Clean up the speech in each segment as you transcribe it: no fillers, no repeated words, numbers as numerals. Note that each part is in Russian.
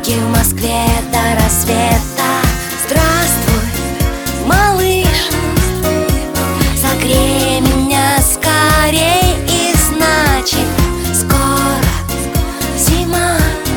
пробки в Москве до рассвета. Здравствуй, малыш, согрей меня скорей, и значит скоро зима,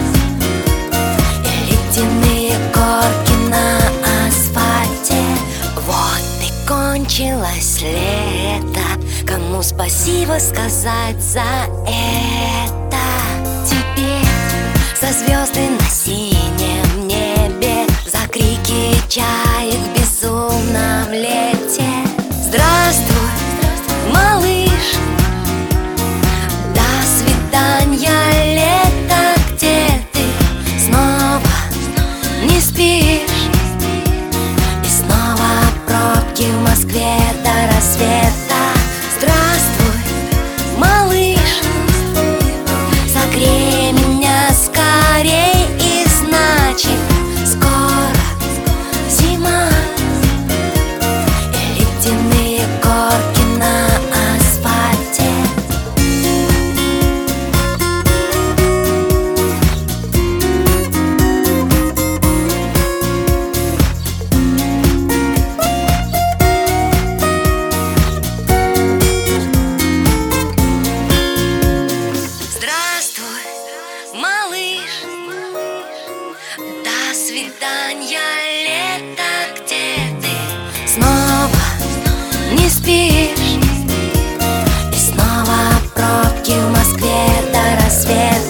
и ледяные горки на асфальте. Вот и кончилось лето, кому спасибо сказать за это? Теперь за звезды на синем небе, за крики чаек в безумном лете. Здравствуй, малыш, до свидания, лето. Где ты? Снова не спишь, и снова пробки в Москве до рассвета. Здравствуй, малыш, согрей меня скорей, и значит скоро зима, и ледяные горки на асфальте. Здравствуй, малыш, до свидания, лето. Где ты? Снова не спишь, и снова пробки в Москве до рассвета.